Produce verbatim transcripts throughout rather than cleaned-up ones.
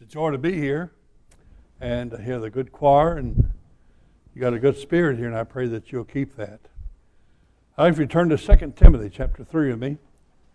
a joy to be here and to hear the good choir, and you got a good spirit here, and I pray that you'll keep that. I'd like you to turn to Second Timothy chapter three with me.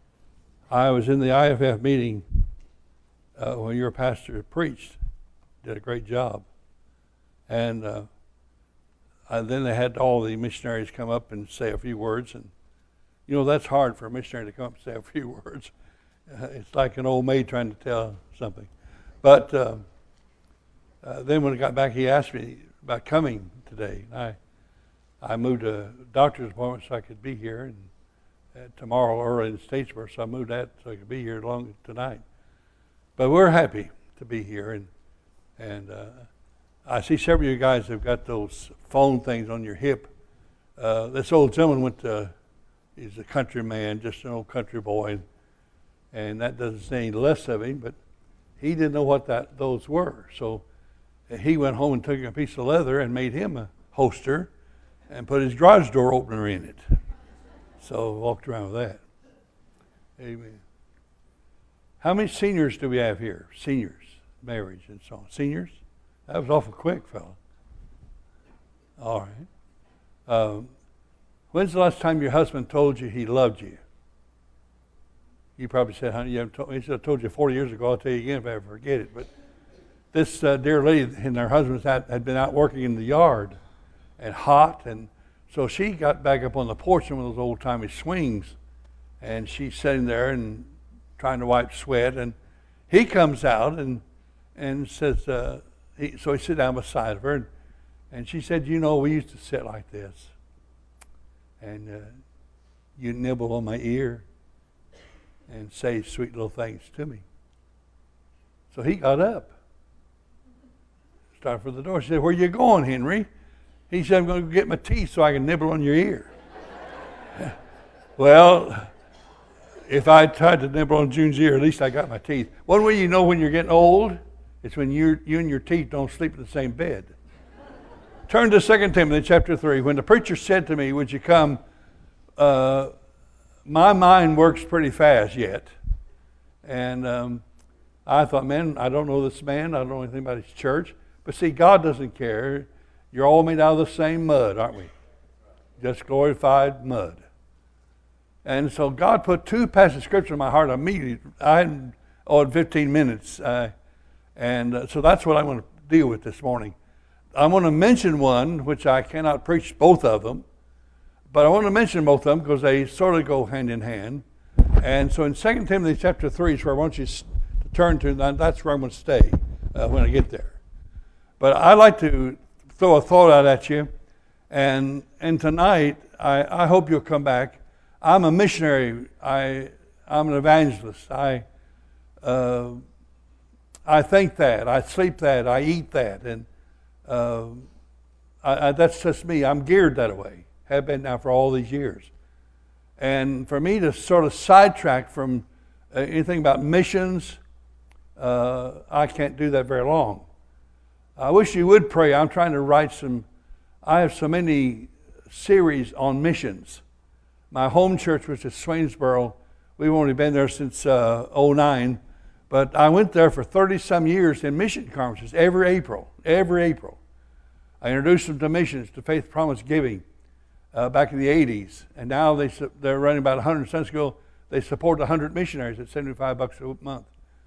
I was in the I F F meeting uh, when your pastor preached. Did a great job. And uh, I, then they had all the missionaries come up and say a few words, and you know, that's hard for a missionary to come up and say a few words. Uh, it's like an old maid trying to tell something. But uh, uh, then when I got back, he asked me about coming today. I I moved a doctor's appointment so I could be here, and uh, tomorrow early in Statesboro, so I moved that so I could be here long tonight. But we're happy to be here, and and uh, I see several of you guys have got those phone things on your hip. Uh, this old gentleman went to, he's a country man, just an old country boy, and, and that doesn't say any less of him, but he didn't know what that those were. So he went home and took a piece of leather and made him a holster and put his garage door opener in it. So walked around with that. Amen. How many seniors do we have here? Seniors, marriage and so on. Seniors? That was awful quick, fella. All right. Um, when's the last time your husband told you he loved you? You probably said, honey, you haven't told me. He said, I told you forty years ago. I'll tell you again if I ever forget it. But this uh, dear lady and her husband had, had been out working in the yard and hot. And so she got back up on the porch in one of those old-timey swings. And she's sitting there and trying to wipe sweat. And he comes out and and says, uh, he, so he sit down beside of her. And, and she said, you know, we used to sit like this. And uh, you nibble on my ear and say sweet little things to me. So he got up, started for the door. She said, where you going, Henry? He said, I'm going to get my teeth so I can nibble on your ear. Well, if I tried to nibble on June's ear, at least I got my teeth. One way you know when you're getting old, it's when you you and your teeth don't sleep in the same bed. Turn to Second Timothy chapter three. When the preacher said to me, would you come, uh, my mind works pretty fast yet. And um, I thought, man, I don't know this man. I don't know anything about his church. But see, God doesn't care. You're all made out of the same mud, aren't we? Just glorified mud. And so God put two passages of Scripture in my heart immediately. I hadn't, oh, in fifteen minutes. Uh, and uh, so that's what I'm going to deal with this morning. I'm going to mention one, which I cannot preach both of them. But I want to mention both of them because they sort of go hand in hand. And so in Second Timothy chapter three is where I want you to turn to. That's where I'm going to stay uh, when I get there. But I'd like to throw a thought out at you. And and tonight, I, I hope you'll come back. I'm a missionary. I, I'm an evangelist. I uh, I think that. I sleep that. I eat that. And uh, I, I, that's just me. I'm geared that way. Have been now for all these years. And for me to sort of sidetrack from uh, anything about missions, uh, I can't do that very long. I wish you would pray. I'm trying to write some, I have so many series on missions. My home church was at Swainsboro. We've only been there since uh, oh nine, but I went there for thirty-some years in mission conferences every April, every April. I introduced them to missions, to Faith Promise Giving. Uh, back in the eighties, and now they they're running about one hundred Sunday school. They support one hundred missionaries at seventy-five bucks a month,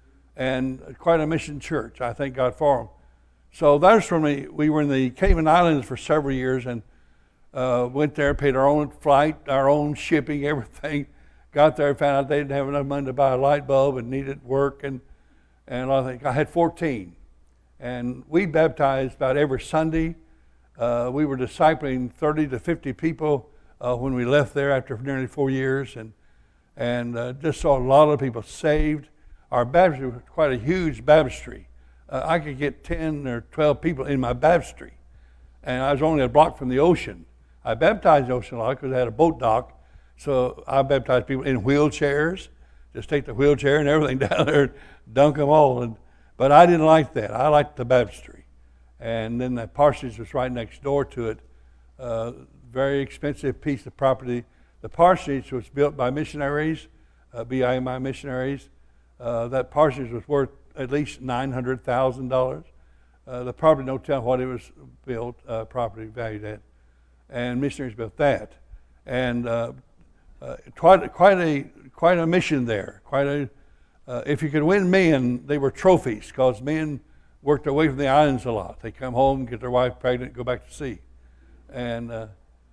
and quite a mission church. I thank God for them. So that's when we we were in the Cayman Islands for several years, and uh, went there, paid our own flight, our own shipping, everything. Got there, found out they didn't have enough money to buy a light bulb and needed work, and and I think I had fourteen, and we baptized about every Sunday. Uh, we were discipling thirty to fifty people uh, when we left there after nearly four years, and and uh, just saw a lot of people saved. Our baptistry was quite a huge baptistry. Uh, I could get ten or twelve people in my baptistry, and I was only a block from the ocean. I baptized the ocean a lot because I had a boat dock, so I baptized people in wheelchairs. Just take the wheelchair and everything down there and dunk them all. And, but I didn't like that. I liked the baptistry. And then the parsonage was right next door to it. Uh, very expensive piece of property. The parsonage was built by missionaries, uh, B I M I missionaries. Uh, that parsonage was worth at least nine hundred thousand dollars. Uh, the property don't tell what it was built, uh, property valued at, and missionaries built that, and uh, uh, quite quite a quite a mission there. Quite a uh, if you could win men, they were trophies because men worked away from the islands a lot. They come home, get their wife pregnant, go back to sea, and uh,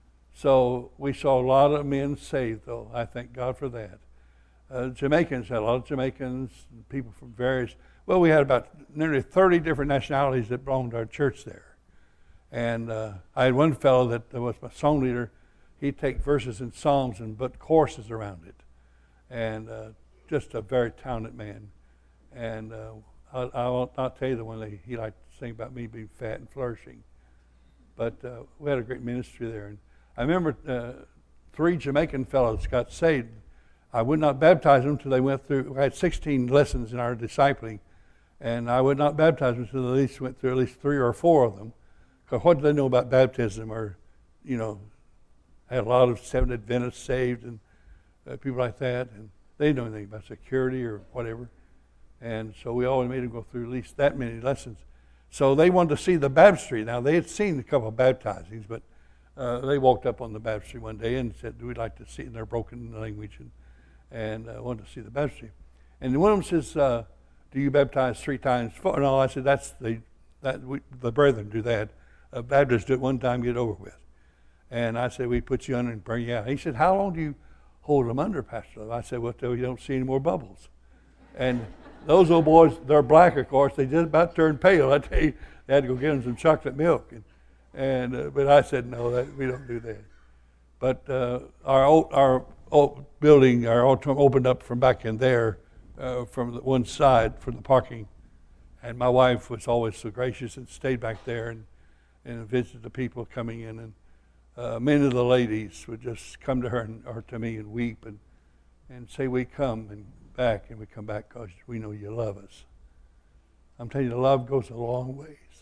so we saw a lot of men saved. Though I thank God for that. Uh, Jamaicans had a lot of Jamaicans, people from various. Well, we had about nearly thirty different nationalities that belonged to our church there. And uh, I had one fellow that was my song leader. He'd take verses in Psalms and put choruses around it. And uh, just a very talented man. And uh, I, I will not tell you the one that he liked to sing about me being fat and flourishing. But uh, we had a great ministry there. And I remember uh, three Jamaican fellows got saved. I would not baptize them until they went through. I had sixteen lessons in our discipling. And I would not baptize them until at least went through at least three or four of them. Because what did they know about baptism? Or, you know, I had a lot of Seventh Adventists saved and uh, people like that. And they didn't know anything about security or whatever. And so we always made them go through at least that many lessons. So they wanted to see the baptistry. Now, they had seen a couple of baptizings, but uh, they walked up on the baptistry one day and said, we'd like to see it in their broken language. And, and uh, wanted to see the baptistry. And one of them says, uh, do you baptize three times? No, I said, that's the, that we, the brethren do that. Uh, Baptists do it one time, get it over with. And I said, we put you under and bring you out. He said, how long do you hold them under, Pastor? I said, well, till you don't see any more bubbles. And those old boys, they're black, of course. They just about turned pale. I tell you, they had to go get them some chocolate milk. And, and uh, but I said, no, that, we don't do that. But uh, our old, our old building, our auditorium opened up from back in there, Uh, from the one side for the parking, and my wife was always so gracious and stayed back there and, and visited the people coming in, and uh, many of the ladies would just come to her and, or to me and weep and and say, we come and back and we come back because we know you love us. I'm telling you, the love goes a long ways.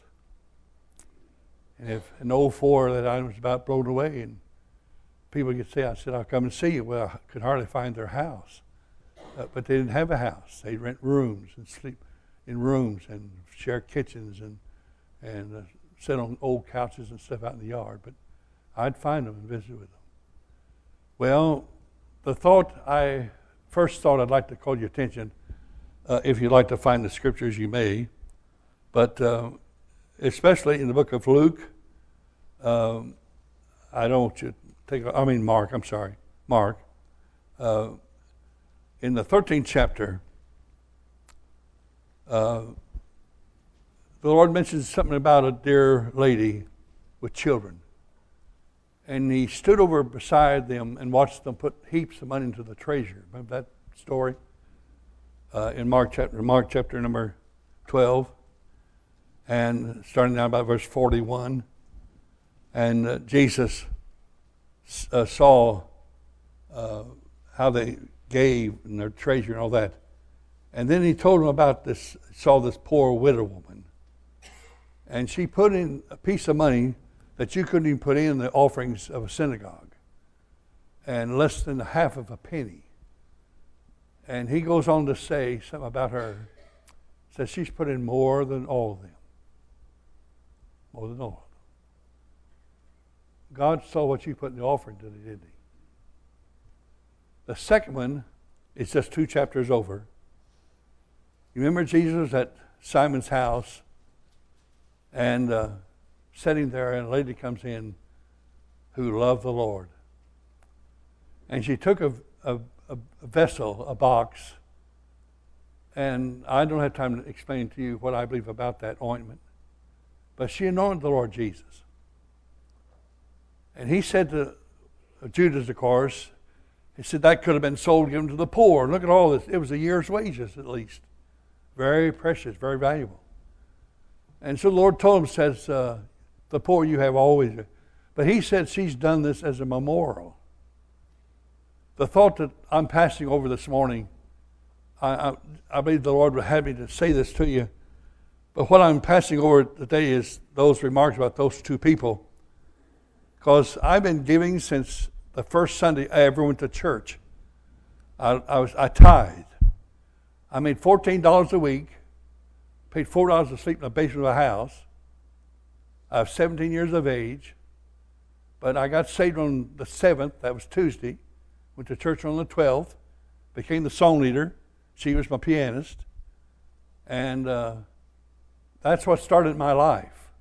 And if in oh four that I was about blown away and people could say, I said, I'll come and see you. Well, I could hardly find their house. Uh, but they didn't have a house. They'd rent rooms and sleep in rooms and share kitchens and and uh, sit on old couches and stuff out in the yard. But I'd find them and visit with them. Well, the thought I first thought I'd like to call your attention, uh, if you'd like to find the scriptures, you may. But uh, especially in the book of Luke, um, I don't want you to take, I mean Mark, I'm sorry, Mark. Uh, In the thirteenth chapter, uh, the Lord mentions something about a dear lady with children. And he stood over beside them and watched them put heaps of money into the treasure. Remember that story? Uh, in Mark chapter, Mark chapter number twelve. And starting now about verse forty-one. And uh, Jesus uh, saw uh, how they gave and their treasure and all that. And then he told them about this, saw this poor widow woman. And she put in a piece of money that you couldn't even put in the offerings of a synagogue. And less than half of a penny. And he goes on to say something about her. Says she's put in more than all of them. More than all of them. God saw what you put in the offering today, didn't he? The second one is just two chapters over. You remember Jesus at Simon's house and uh, sitting there, and a lady comes in who loved the Lord. And she took a, a, a vessel, a box, and I don't have time to explain to you what I believe about that ointment, but she anointed the Lord Jesus. And he said to Judas, of course, he said that could have been sold, given to the poor. Look at all this. It was a year's wages at least. Very precious, very valuable. And so the Lord told him, says, uh, the poor you have always. But he said she's done this as a memorial. The thought that I'm passing over this morning, I, I, I believe the Lord would have me to say this to you. But what I'm passing over today is those remarks about those two people. Because I've been giving since the first Sunday I ever went to church. I, I was I tithed. I made fourteen dollars a week, Paid four dollars to sleep in the basement of a house. I was seventeen years of age. But I got saved on the seventh. That was Tuesday. Went to church on the twelfth. Became the song leader. She was my pianist. And uh, that's what started my life.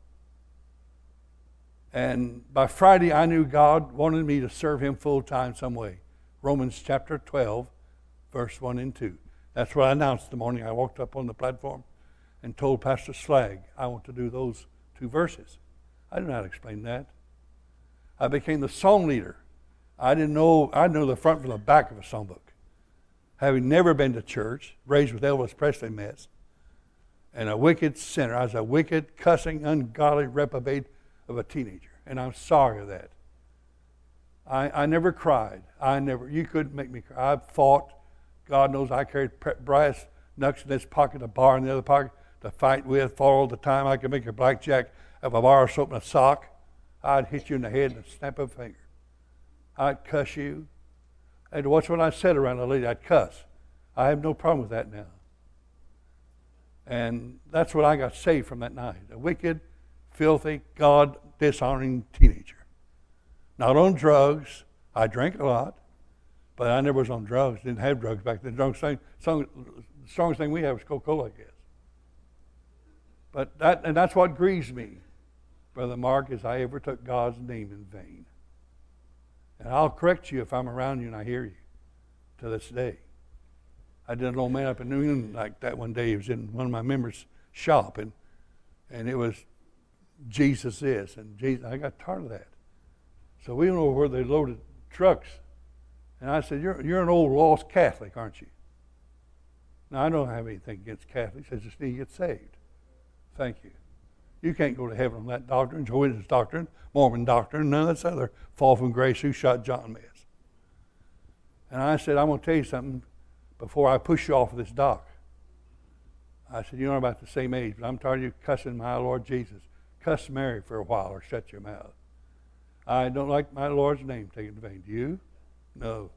And by Friday, I knew God wanted me to serve Him full time some way. Romans chapter twelve, verse one and two. That's what I announced the morning I walked up on the platform and told Pastor Slag, I want to do those two verses. I didn't know how to explain that. I became the song leader. I didn't know, I knew the front from the back of a songbook. Having never been to church, raised with Elvis Presley mess, and a wicked sinner. I was a wicked, cussing, ungodly reprobate of a teenager. And I'm sorry of that. I, I never cried. I never, you couldn't make me cry. I fought. God knows I carried brass knucks in this pocket, a bar in the other pocket to fight with, fought all the time. I could make a blackjack of a bar soap and a sock. I'd hit you in the head in a snap of a finger. I'd cuss you. And watch when I said around a lady, I'd cuss. I have no problem with that now. And that's what I got saved from that night. A wicked, filthy, God-dishonoring teenager. Not on drugs. I drank a lot, but I never was on drugs. Didn't have drugs back then. The strongest thing, the strongest thing we had was Coca-Cola, I guess. But that, and that's what grieves me, Brother Mark, is I ever took God's name in vain. And I'll correct you if I'm around you and I hear you to this day. I did an old man up in New England like that one day. He was in one of my members' shop, and and it was Jesus is, and Jesus. I got tired of that. So we went over where they loaded trucks, and I said, "You're you're an old lost Catholic, aren't you?" Now I don't have anything against Catholics. I just need to get saved. Thank you. You can't go to heaven on that doctrine, Jehovah's doctrine, Mormon doctrine, none of this other fall from grace, who shot John mess. And I said, I'm going to tell you something before I push you off of this dock. I said, you're about the same age, but I'm tired of you cussing my Lord Jesus. Cuss Mary for a while or shut your mouth. I don't like my Lord's name taken in vain. Do you? No.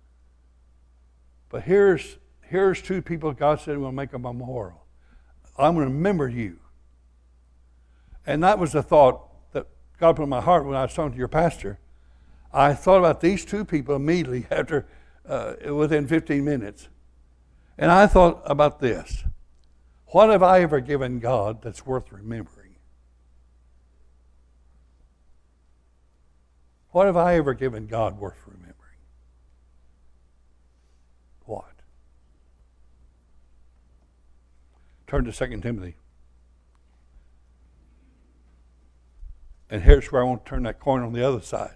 But here's, here's two people God said we'll make a memorial. I'm going to remember you. And that was the thought that God put in my heart when I was talking to your pastor. I thought about these two people immediately after, uh, within fifteen minutes. And I thought about this. What have I ever given God that's worth remembering? What have I ever given God worth remembering? What? Turn to Second Timothy. And here's where I want to turn that coin on the other side.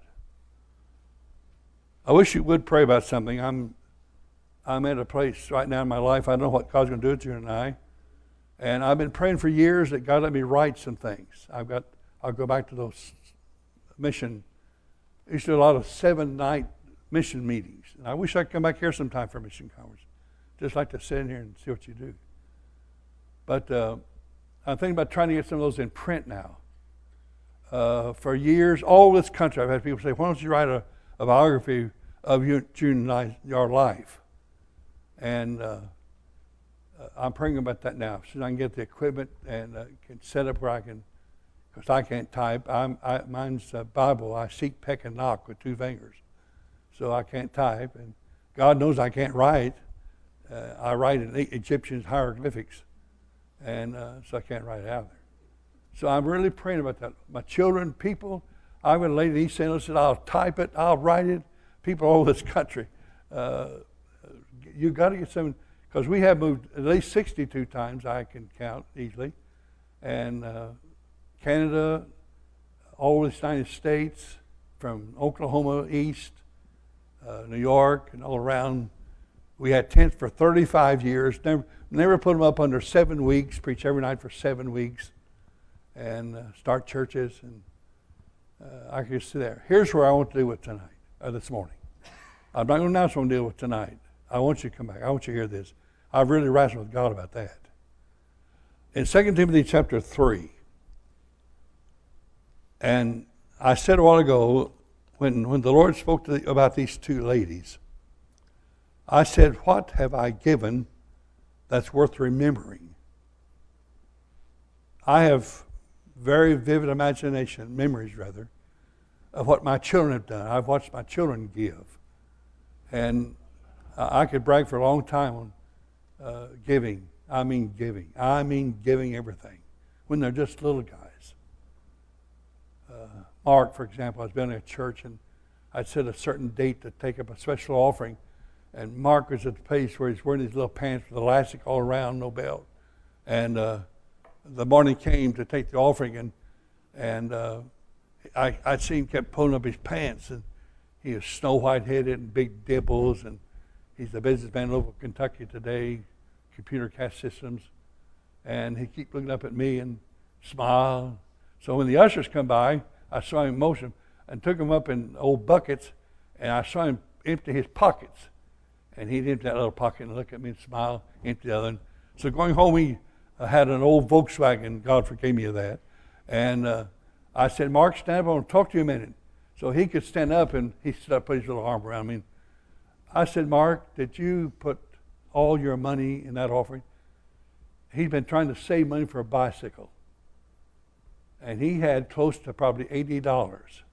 I wish you would pray about something. I'm I'm at a place right now in my life, I don't know what God's going to do to you and I. And I've been praying for years that God let me write some things. I've got, I'll go back to those mission, I used to do a lot of seven-night mission meetings. And I wish I could come back here sometime for a mission conference. Just like to sit in here and see what you do. But uh, I'm thinking about trying to get some of those in print now. Uh, for years, all over this country, I've had people say, why don't you write a, a biography of you, June ninth, your life? And uh, I'm praying about that now. So I can get the equipment and uh, can set up where I can, because I can't type. I'm, I, mine's a Bible. I seek, peck, and knock with two fingers. So I can't type. And God knows I can't write. Uh, I write in Egyptian hieroglyphics. And uh, so I can't write it out there. So I'm really praying about that. My children, people, I'm going to lay in East Saint Louis, I'll type it, I'll write it. People all over this country. Uh, you got to get some, because we have moved at least sixty-two times, I can count easily. And uh, Canada, all over the United States, from Oklahoma east, uh, New York, and all around. We had tents for thirty-five years. Never, never put them up under seven weeks, preach every night for seven weeks. And uh, start churches, and uh, I could sit there. Here's where I want to deal with tonight, or this morning. I'm not going to announce what I'm going to deal with tonight. I want you to come back. I want you to hear this. I've really wrestled with God about that. In Second Timothy chapter three, and I said a while ago, when, when the Lord spoke to the, about these two ladies, I said, what have I given that's worth remembering? I have very vivid imagination, memories rather, of what my children have done. I've watched my children give. And I could brag for a long time on uh, giving. I mean giving. I mean giving everything when they're just little guys. Uh, Mark, for example, I was been in a church and I'd set a certain date to take up a special offering. And Mark was at the place where he's wearing these little pants with elastic all around, no belt. And uh, the morning came to take the offering, and and uh, I, I'd see him kept pulling up his pants, and he was snow white headed and big dimples, and he's a businessman in Louisville, Kentucky today, computer cast systems, and he kept looking up at me and smile. So when the ushers come by, I saw him motion and took him up in old buckets, and I saw him empty his pockets, and he'd empty that little pocket and look at me and smile, empty the other. And so going home, he uh, had an old Volkswagen. God forgave me of that, and uh, I said, "Mark, stand up. I want to talk to you a minute." So he could stand up, and he stood up, put his little arm around me. I said, "Mark, did you put all your money in that offering?" He'd been trying to save money for a bicycle, and he had close to probably eighty dollars.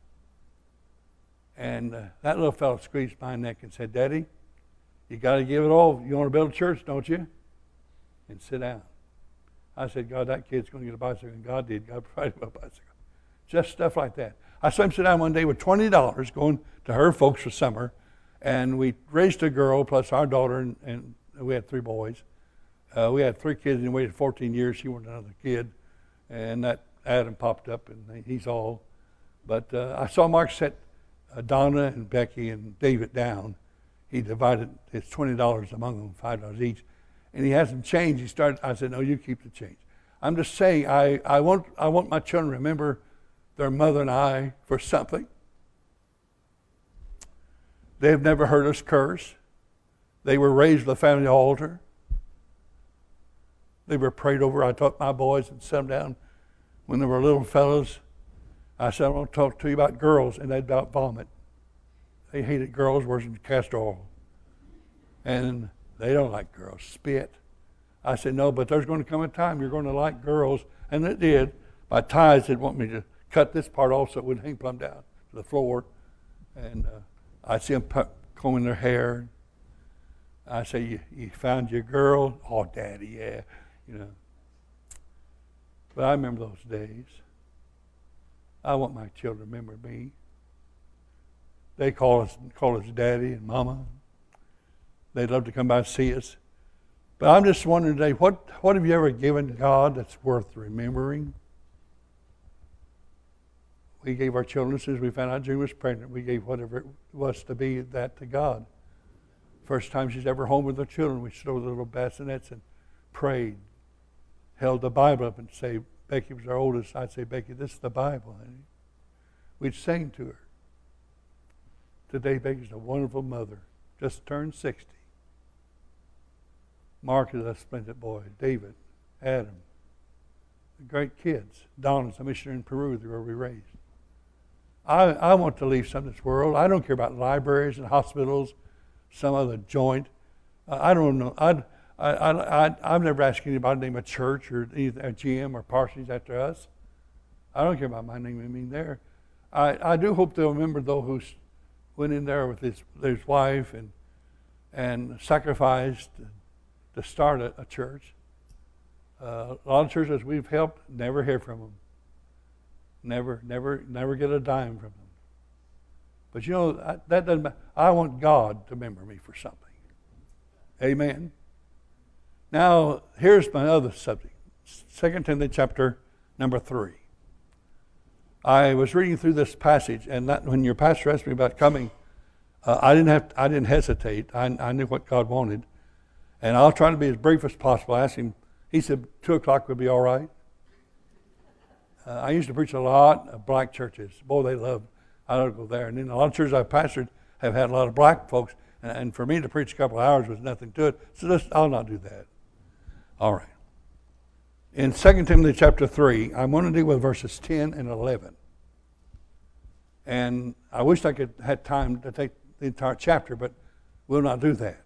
And uh, that little fellow squeezed my neck and said, "Daddy, you got to give it all. You want to build a church, don't you? And sit down." I said, "God, that kid's going to get a bicycle." And God did. God provided him a bicycle. Just stuff like that. I saw him sit down one day with twenty dollars going to her folks for summer, and we raised a girl plus our daughter, and, and we had three boys. Uh, we had three kids, and we waited fourteen years. She wanted another kid, and that Adam popped up, and he's all. But uh, I saw Mark set uh, Donna and Becky and David down. He divided his twenty dollars among them, five dollars each, and he had some change. He started. I said, "No, you keep the change." I'm just saying, I, I want I want my children to remember their mother and I for something. They've never heard us curse. They were raised with a family altar. They were prayed over. I taught my boys and set them down when they were little fellows. I said, "I want to talk to you about girls," and they'd about vomit. They hated girls worse than castor oil. And they don't like girls. Spit. I said, "No, but there's going to come a time you're going to like girls." And it did. My ties did want me to cut this part off so it wouldn't hang plumb down to the floor. And uh, I'd see them combing their hair. I say, you, you found your girl? "Oh, Daddy, yeah." You know. But I remember those days. I want my children to remember me. They call us call us Daddy and Mama. They'd love to come by and see us. But I'm just wondering today, what, what have you ever given God that's worth remembering? We gave our children, as soon as we found out June was pregnant, we gave whatever it was to be that to God. First time she's ever home with her children, we stood with little bassinets and prayed. Held the Bible up and say, Becky was our oldest. I'd say, "Becky, this is the Bible, honey." We'd sing to her. Today, Becky's a wonderful mother. Just turned sixty. Mark is a splendid boy. David, Adam, great kids. Donna's a missionary in Peru, where we raised. I, I want to leave some of this world. I don't care about libraries and hospitals, some other joint. Uh, I don't know. I'd, I, I, I, I've never asked anybody to name a church or a G M or Parsons after us. I don't care about my name. I mean, there. I, I do hope they'll remember those who went in there with his, his wife and and sacrificed to start a, a church. Uh, a lot of churches we've helped never hear from them. Never, never, never get a dime from them. But you know, I, that doesn't matter. I want God to remember me for something. Amen. Now, here's my other subject. Second Timothy chapter number three. I was reading through this passage, and that, when your pastor asked me about coming, uh, I didn't have, I didn't hesitate. I, I knew what God wanted, and I'll try to be as brief as possible. I asked him. He said two o'clock would be all right. Uh, I used to preach a lot of black churches. Boy, they love. I don't go there. And then a lot of churches I've pastored have had a lot of black folks, and, and for me to preach a couple of hours was nothing to it. So just, I'll not do that. All right. In Second Timothy chapter three, I'm going to deal with verses ten and eleven. And I wish I could had time to take the entire chapter, but we'll not do that.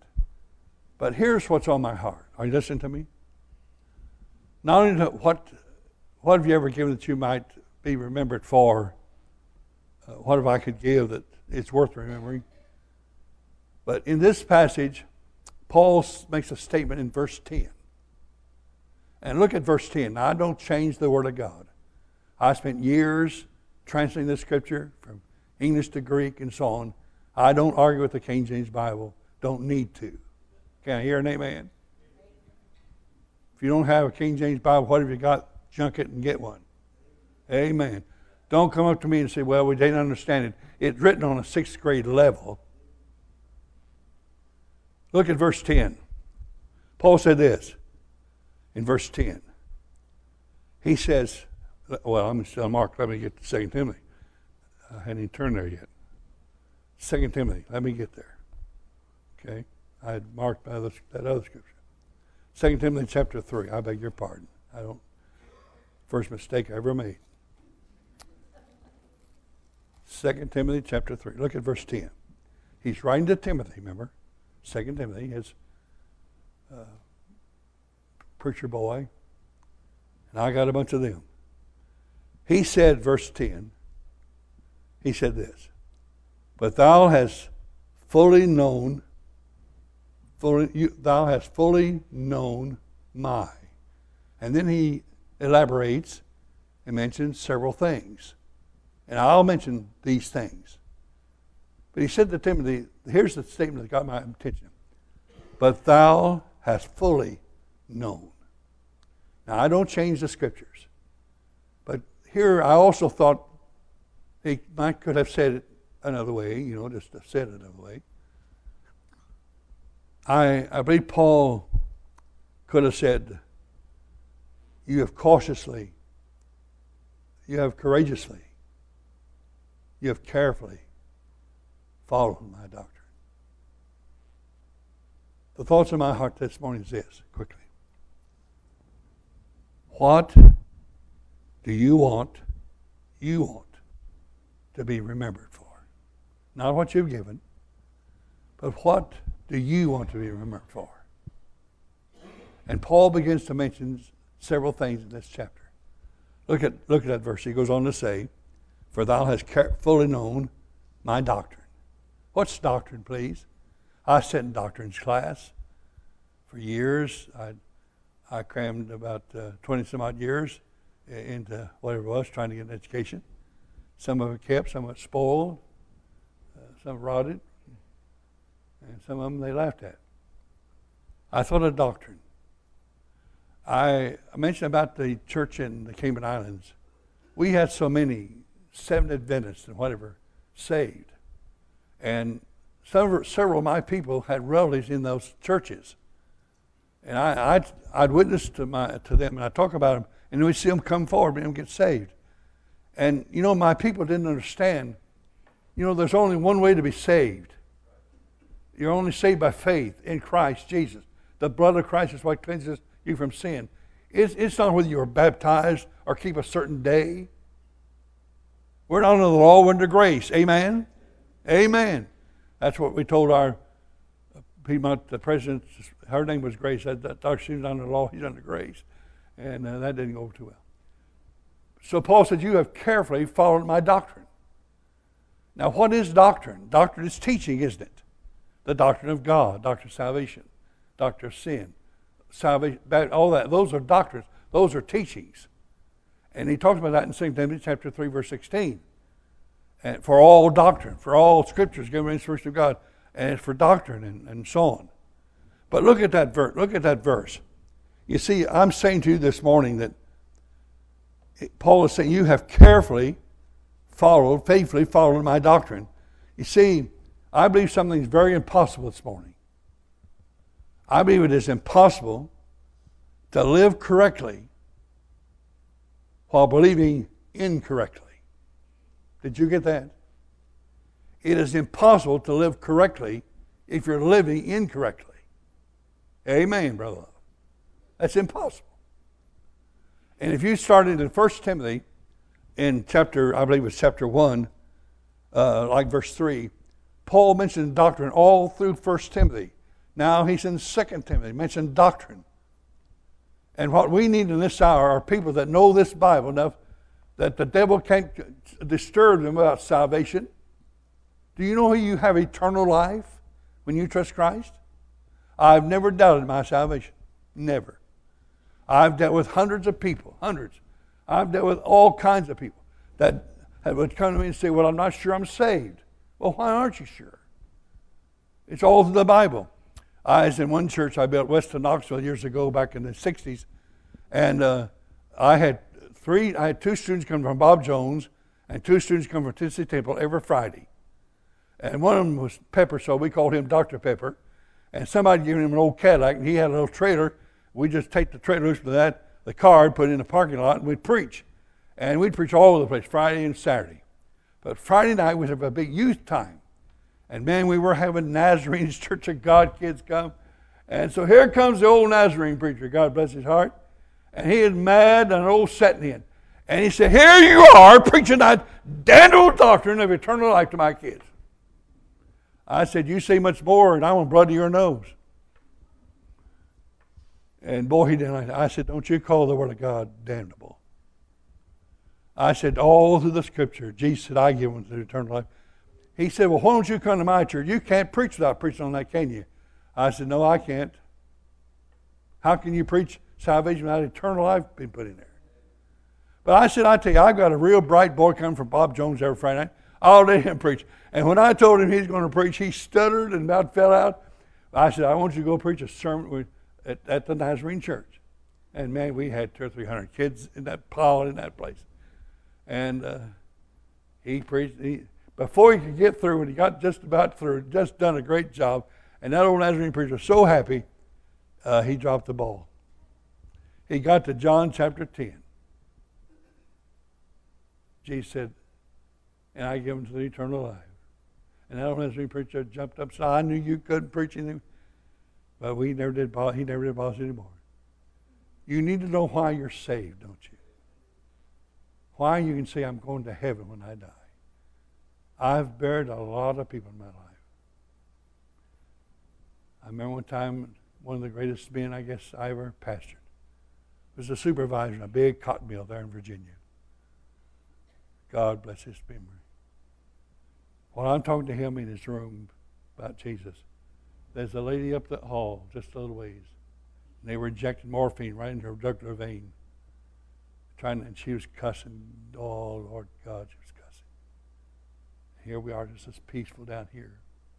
But here's what's on my heart. Are you listening to me? Not only what what have you ever given that you might be remembered for? Uh, what if I could give that it's worth remembering? But in this passage, Paul makes a statement in verse ten. And look at verse ten. Now, I don't change the Word of God. I spent years translating this scripture from English to Greek and so on. I don't argue with the King James Bible. Don't need to. Can I hear an amen? If you don't have a King James Bible, what have you got? Junk it and get one. Amen. Don't come up to me and say, well, we didn't understand it. It's written on a sixth grade level. Look at verse ten. Paul said this in verse ten. He says, well, I'm still Mark. Let me get to Second Timothy. I hadn't even turned there yet. Second Timothy. Let me get there. Okay. I had marked by this, that other scripture. Second Timothy chapter three. I beg your pardon. I don't. First mistake I ever made. Second Timothy chapter three. Look at verse ten. He's writing to Timothy, remember? Second Timothy, his uh, preacher boy. And I got a bunch of them. He said, verse ten, he said this, but thou hast fully known, fully, you, thou hast fully known my. And then he elaborates and mentions several things. And I'll mention these things. But he said to Timothy, here's the statement that got my attention. But thou hast fully known. Now, I don't change the scriptures. But here I also thought he might could have said it another way, you know, just have said it another way. I, I believe Paul could have said, you have cautiously, you have courageously, you have carefully followed my doctrine. The thoughts in my heart this morning is this, quickly. What do you want, you want to be remembered for? Not what you've given, but what do you want to be remembered for? And Paul begins to mention several things in this chapter. Look at, look at that verse. He goes on to say, for thou hast fully known my doctrine. What's doctrine, please? I sat in doctrines class for years. I I crammed about uh, twenty some odd years into whatever it was, trying to get an education. Some of it kept, some of it spoiled, uh, some rotted, and some of them they laughed at. I thought of doctrine. I, I mentioned about the church in the Cayman Islands. We had so many Seventh Adventists and whatever saved. And several, several of my people had relatives in those churches. And I, I'd, I'd witness to, my, to them, and I'd talk about them, and we'd see them come forward and get saved. And, you know, my people didn't understand, you know, there's only one way to be saved. You're only saved by faith in Christ Jesus. The blood of Christ is what cleanses you from sin. It's, it's not whether you're baptized or keep a certain day. We're not under the law, we're under grace. Amen? Amen. That's what we told our Piedmont, the president, her name was Grace. That, that Doctor Stephen's under the law, he's under grace. And uh, that didn't go too well. So Paul said, you have carefully followed my doctrine. Now, what is doctrine? Doctrine is teaching, isn't it? The doctrine of God, doctrine of salvation, doctrine of sin, salvation, all that. Those are doctrines. Those are teachings. And he talks about that in Second Timothy chapter three, verse sixteen. And for all doctrine, for all scriptures given inspiration of God, and for doctrine and, and so on. But look at that verse. Look at that verse. You see, I'm saying to you this morning that Paul is saying you have carefully followed, faithfully followed my doctrine. You see, I believe something's very impossible this morning. I believe it is impossible to live correctly while believing incorrectly. Did you get that? It is impossible to live correctly if you're living incorrectly. Amen, brother. That's impossible. And if you started in First Timothy, in chapter, I believe it was chapter one, uh, like verse three, Paul mentioned doctrine all through First Timothy. Now he's in Second Timothy, mentioned doctrine. And what we need in this hour are people that know this Bible enough that the devil can't disturb them about salvation. Do you know you have eternal life when you trust Christ? I've never doubted my salvation. Never. I've dealt with hundreds of people, hundreds. I've dealt with all kinds of people that would come to me and say, well, I'm not sure I'm saved. Well, why aren't you sure? It's all in the Bible. I was in one church I built west of Knoxville years ago, back in the sixties, and uh, I had three. I had two students come from Bob Jones, and two students come from Tennessee Temple every Friday. And one of them was Pepper, so we called him Doctor Pepper. And somebody gave him an old Cadillac, and he had a little trailer. We just take the trailer loose with that, the car, put it in the parking lot, and we'd preach. And we'd preach all over the place, Friday and Saturday. But Friday night was a big youth time. And man, we were having Nazarenes, Church of God kids come. And so here comes the old Nazarene preacher, God bless his heart. And he is mad and an old setting in. And he said, here you are preaching that damned old doctrine of eternal life to my kids. I said, you say much more and I want blood to your nose. And boy, he didn't like that. I said, don't you call the Word of God damnable. I said, all through the Scripture, Jesus said, I give them to eternal life. He said, well, why don't you come to my church? You can't preach without preaching on that, can you? I said, no, I can't. How can you preach salvation without eternal life being put in there? But I said, I tell you, I've got a real bright boy coming from Bob Jones every Friday night. I'll let him preach. And when I told him he's going to preach, he stuttered and about fell out. I said, I want you to go preach a sermon with, at, at the Nazarene Church. And man, we had two or three hundred kids in that pile in that place. And uh, he preached. He, before he could get through, and he got just about through, just done a great job. And that old Nazarene preacher was so happy, uh, he dropped the ball. He got to John chapter ten. Jesus said, and I give them to the eternal life. And that old Nazarene preacher jumped up and said, I knew you couldn't preach anything. But we never did, he never did bother us anymore. You need to know why you're saved, don't you? Why you can say, I'm going to heaven when I die. I've buried a lot of people in my life. I remember one time, one of the greatest men I guess I ever pastored was a supervisor in a big cotton mill there in Virginia. God bless his memory. While I'm talking to him in his room about Jesus, there's a lady up the hall just a little ways. And they were injecting morphine right into her jugular vein. Trying, and she was cussing. Oh, Lord God, she was cussing. Here we are, just as peaceful down here.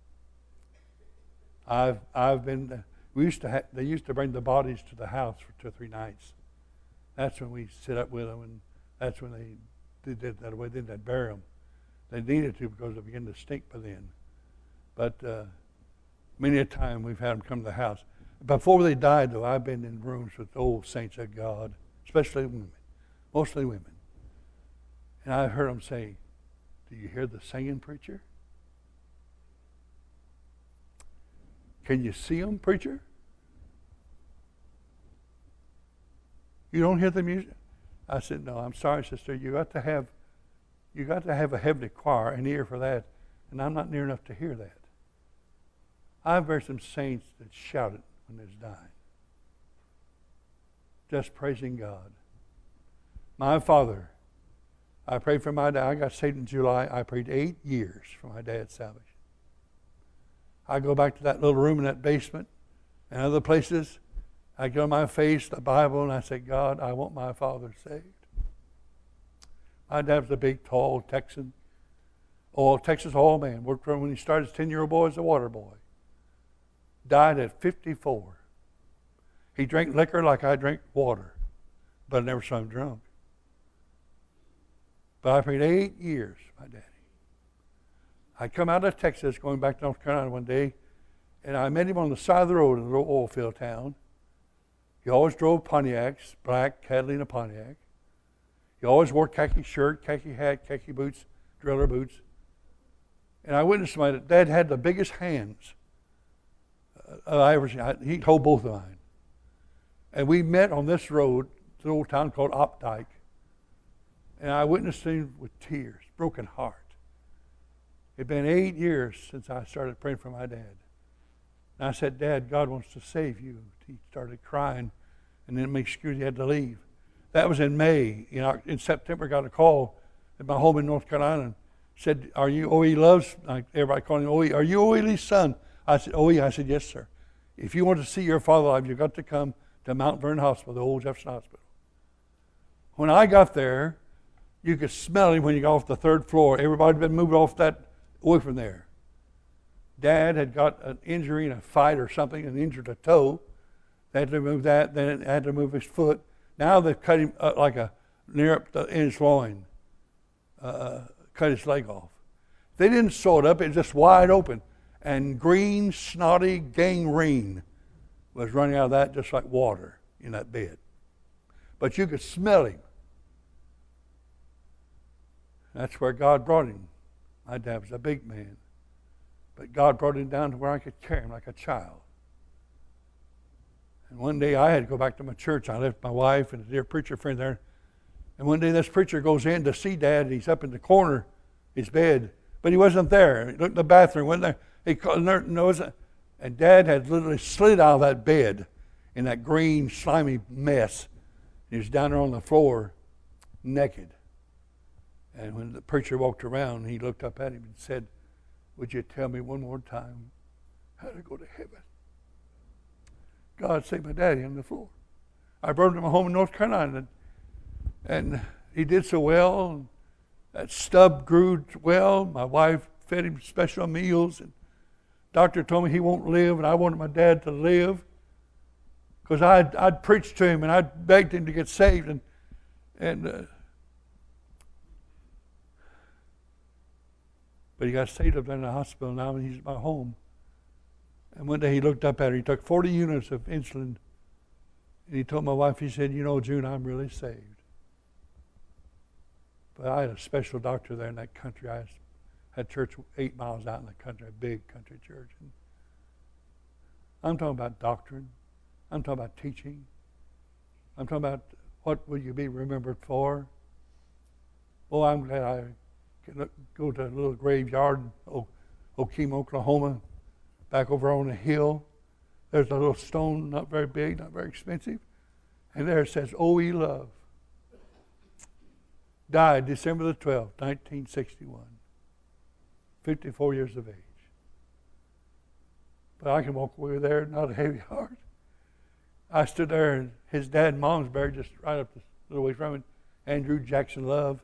I've I've been. We used to. Ha, they used to bring the bodies to the house for two or three nights. That's when we sit up with them, and that's when they did it that way. They didn't bury them. They needed to because they began to stink by then. But uh, many a time we've had them come to the house. Before they died, though, I've been in rooms with old saints of God, especially women, mostly women. And I've heard them say, do you hear the singing, preacher? Can you see them, preacher? You don't hear the music? I said, no, I'm sorry, sister. You got to have you got to have a heavenly choir, an ear for that, and I'm not near enough to hear that. I've heard some saints that shouted when they was dying. Just praising God. My father, I prayed for my dad. I got saved in July. I prayed eight years for my dad's salvation. I go back to that little room in that basement and other places. I get on my face, the Bible, and I say, God, I want my father saved. My dad was a big, tall Texan, oil, Texas oil man. Worked for him when he started his ten-year-old boy as a water boy. Died at fifty-four. He drank liquor like I drank water, but I never saw him drunk. But I prayed eight years for my daddy. I come out of Texas, going back to North Carolina one day, and I met him on the side of the road in a little oil field town. He always drove Pontiacs, black Catalina Pontiac. He always wore khaki shirt, khaki hat, khaki boots, driller boots. And I witnessed somebody that Dad had the biggest hands uh, I ever seen. He'd hold both of mine. And we met on this road, the old town called Opdyke. And I witnessed him with tears, broken heart. It had been eight years since I started praying for my dad. And I said, Dad, God wants to save you. He started crying. and then make excuse he had to leave. That was in May. You know, in September, I got a call at my home in North Carolina and said, "Are you O E Love's?" Like everybody calling him O E. "Are you O E Lee's son?" I said, "O E." I said, "Yes, sir. If you want to see your father alive, you've got to come to Mount Vernon Hospital, the old Jefferson Hospital." When I got there, you could smell him when you got off the third floor. Everybody had been moved off that away from there. Dad had got an injury in a fight or something and injured a toe. They had to remove that. Then they had to move his foot. Now they've cut him uh, like a near up the, in his loin, uh, cut his leg off. They didn't sew it up. It was just wide open. And green, snotty gangrene was running out of that just like water in that bed. But you could smell him. That's where God brought him. My dad was a big man. But God brought him down to where I could carry him like a child. And one day I had to go back to my church. I left my wife and a dear preacher friend there. And one day this preacher goes in to see Dad. He's up in the corner, his bed. But he wasn't there. He looked in the bathroom, wasn't there. He called, no, and Dad had literally slid out of that bed in that green, slimy mess. He was down there on the floor, naked. And when the preacher walked around, he looked up at him and said, "Would you tell me one more time how to go to heaven?" God saved my daddy on the floor. I brought him to my home in North Carolina, and, and he did so well. That stub grew well. My wife fed him special meals, and doctor told me he won't live, and I wanted my dad to live because I'd, I'd preached to him and I'd begged him to get saved, and and uh, but he got saved up there in the hospital now, and he's at my home. And one day he looked up at her. He took forty units of insulin, and he told my wife, he said, "You know, June, I'm really saved." But I had a special doctor there in that country. I had church eight miles out in the country, a big country church. And I'm talking about doctrine. I'm talking about teaching. I'm talking about what will you be remembered for. Oh, I'm glad I can go to a little graveyard in Okemah, Oklahoma, back over on a hill. There's a little stone, not very big, not very expensive. And there it says, O E Love. Died December the twelfth, nineteen sixty-one. fifty-four years of age. But I can walk away there, not a heavy heart. I stood there, and his dad and mom's buried just right up the little way from him. Andrew Jackson Love.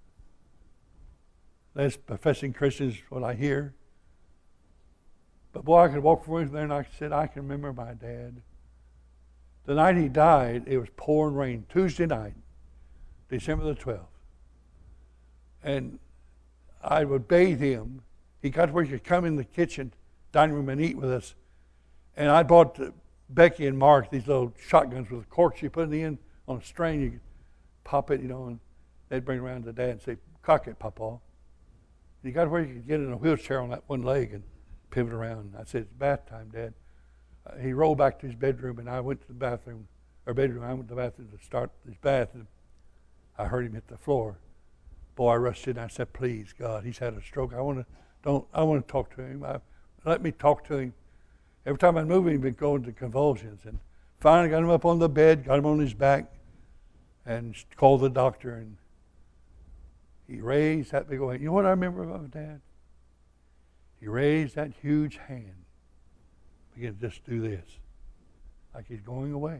That's professing Christians, what I hear. But boy, I could walk away from there, and I said, I can remember my dad. The night he died, it was pouring rain. Tuesday night, December the twelfth. And I would bathe him. He got to where he could come in the kitchen, dining room, and eat with us. And I bought Becky and Mark these little shotguns with corks you put in on a string. You could pop it, you know, and they'd bring it around to Dad and say, "Cock it, Papa." And he got to where he could get in a wheelchair on that one leg and pivot around. I said, "It's bath time, Dad." Uh, he rolled back to his bedroom, and I went to the bathroom, or bedroom. I went to the bathroom to start his bath, and I heard him hit the floor. Boy, I rushed in and I said, "Please, God, he's had a stroke. I want to don't I want to talk to him. I, let me talk to him." Every time I move him, he'd been going to convulsions. And finally got him up on the bed, got him on his back, and called the doctor. And he raised that big old hand. You know what I remember about Dad? He raised that huge hand, began to just do this, like he's going away,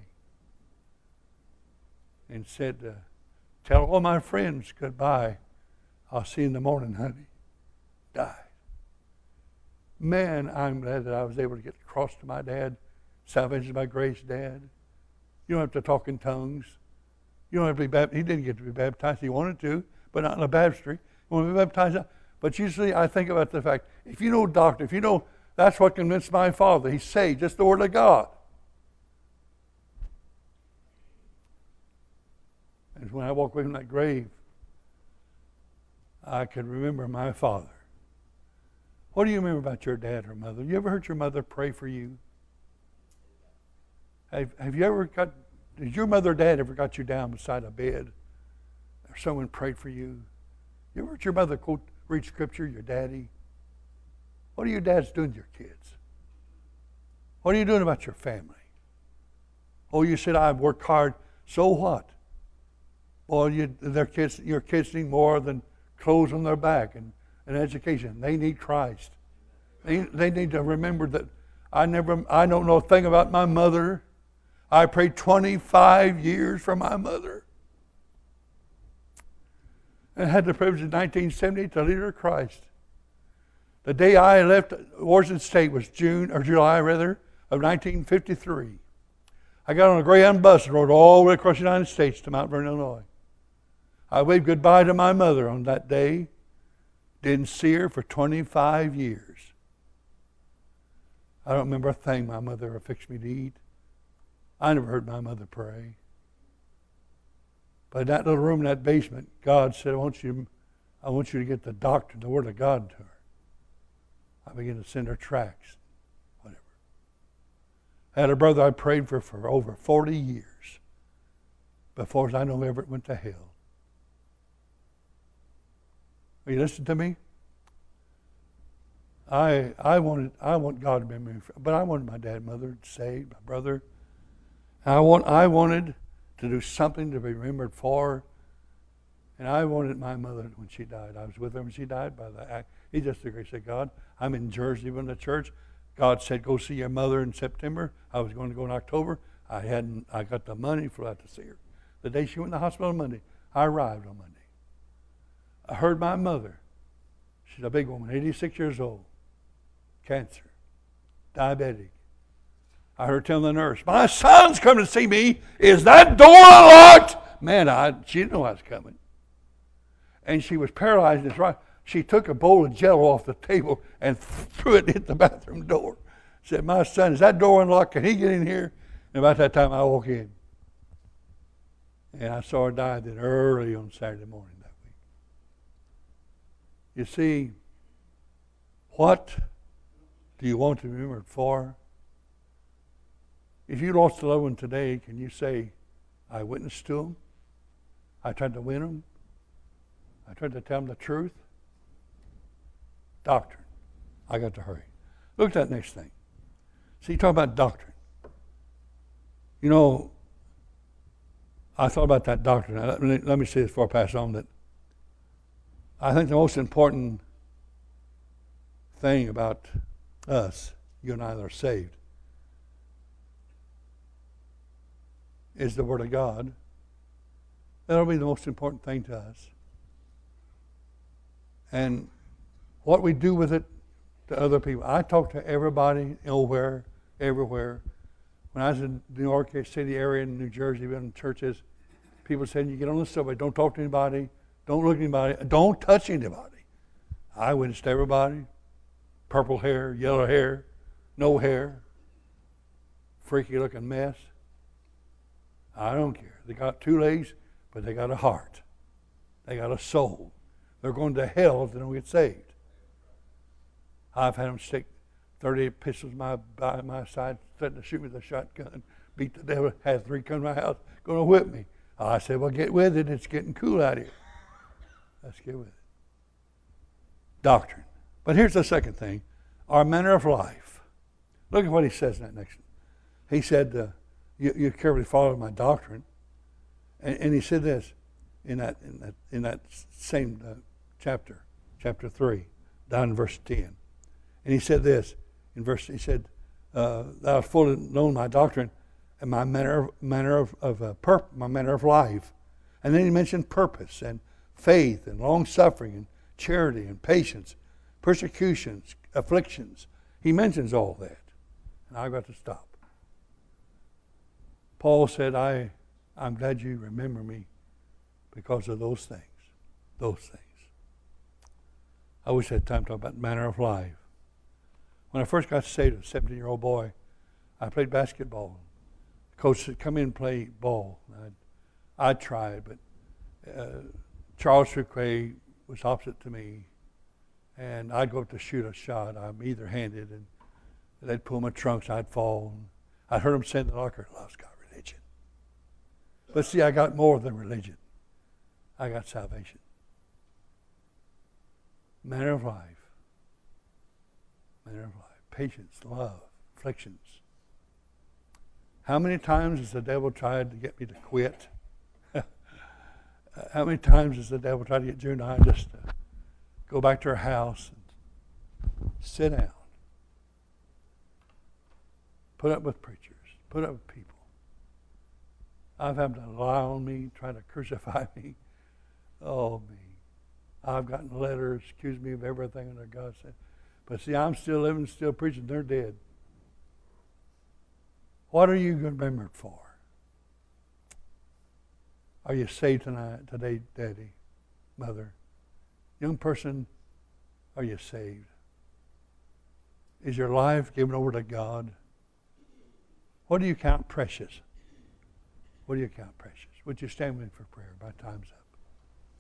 and said, uh, "Tell all my friends goodbye. I'll see you in the morning, honey." Died. Man, I'm glad that I was able to get across to my dad. Salvation by grace, Dad. You don't have to talk in tongues. You don't have to be baptized. He didn't get to be baptized. He wanted to, but not in a baptistry. He wanted to be baptized. But usually I think about the fact, if you know doctor, if you know, that's what convinced my father. He saved, just the word of God. And when I walk away from that grave, I can remember my father. What do you remember about your dad or mother? You ever heard your mother pray for you? Have, have you ever got, did your mother or dad ever got you down beside a bed or someone prayed for you? You ever heard your mother quote, read scripture, your daddy? What are your dads doing to your kids? What are you doing about your family? Oh, you said I've worked hard. So what? Well, you, their kids, your kids need more than clothes on their back and, and education. They need Christ. They, they need to remember that I never, I don't know a thing about my mother. I prayed twenty-five years for my mother. And had the privilege in nineteen seventy to lead her to Christ. The day I left Washington State was June, or July rather, of nineteen fifty-three. I got on a Greyhound bus and rode all the way across the United States to Mount Vernon, Illinois. I waved goodbye to my mother on that day. Didn't see her for twenty-five years. I don't remember a thing my mother ever fixed me to eat. I never heard my mother pray. But in that little room in that basement, God said, I want you, I want you to get the doctrine, the Word of God to her. I began to send her tracts, whatever. I had a brother I prayed for for over forty years before I know Everett went to hell. Will you listen to me? I I wanted I want God to be me, but I wanted my dad and mother saved, my brother. I want I wanted to do something to be remembered for. And I wanted my mother when she died. I was with her when she died by the act. He just agreed. He said, God, I'm in Jersey in the church. God said, go see your mother in September. I was going to go in October. I hadn't. I got the money, flew out to see her. The day she went to the hospital on Monday, I arrived on Monday. I heard my mother. She's a big woman, eighty-six years old. Cancer. Diabetic. I heard her tell the nurse, my son's coming to see me. Is that door unlocked? Man, I, she didn't know I was coming. And she was paralyzed. And right, she took a bowl of Jell-O off the table and threw it at the bathroom door. Said, my son, is that door unlocked? Can he get in here? And about that time, I walked in. And I saw her die then early on Saturday morning that week. You see, what do you want to be remembered for? If you lost a loved one today, can you say, I witnessed to them? I tried to win them? I tried to tell them the truth? Doctrine. I got to hurry. Look at that next thing. See, talk about doctrine. You know, I thought about that doctrine. Let me, let me say this before I pass on, that I think the most important thing about us, you and I that are saved, is the Word of God. That'll be the most important thing to us. And what we do with it to other people. I talk to everybody, nowhere, everywhere. When I was in the New York City area in New Jersey, in churches, people said, you get on the subway, don't talk to anybody, don't look at anybody, don't touch anybody. I witnessed everybody. Purple hair, yellow hair, no hair, freaky looking mess. I don't care. They got two legs, but they got a heart. They got a soul. They're going to hell if they don't get saved. I've had them stick thirty-eight pistols by, by my side, threatening to shoot me with a shotgun, beat the devil, had three come to my house, going to whip me. I said, well, get with it. It's getting cool out here. Let's get with it. Doctrine. But here's the second thing. Our manner of life. Look at what he says in that next one. He said, uh, you, you carefully follow my doctrine. And, and he said this in that in that, in that same uh, chapter, chapter three, down in verse ten. And he said this in verse, he said, uh, thou hast fully known my doctrine and my manner of, manner of, of uh, purp- my manner of life. And then he mentioned purpose and faith and long-suffering and charity and patience, persecutions, afflictions. He mentions all that. And I've got to stop. Paul said, I, I'm glad you remember me because of those things. Those things. I wish I had time to talk about manner of life. When I first got saved as a seventeen-year-old boy, I played basketball. The coach said, come in and play ball. I'd, I'd tried, but uh, Charles Fuquay was opposite to me. And I'd go up to shoot a shot. I'm either-handed, and they'd pull my trunks, I'd fall. I'd heard them say in the locker, love's got religion. But see, I got more than religion. I got salvation. Manner of life. Manner of life. Patience, love, afflictions. How many times has the devil tried to get me to quit? How many times has the devil tried to get June and I just to go back to our house and sit down? Put up with preachers. Put up with people. I've had to lie on me, try to crucify me. Oh, me. I've gotten letters, accuse me of everything under God said. But see, I'm still living, still preaching. They're dead. What are you remembered for? Are you saved tonight, today, Daddy, Mother? Young person, are you saved? Is your life given over to God? What do you count precious? What do you count precious? Would you stand with me for prayer? My time's up.